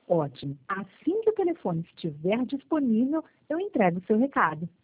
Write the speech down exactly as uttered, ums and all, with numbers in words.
Ótimo. Assim que o telefone estiver disponível, eu entrego o seu recado.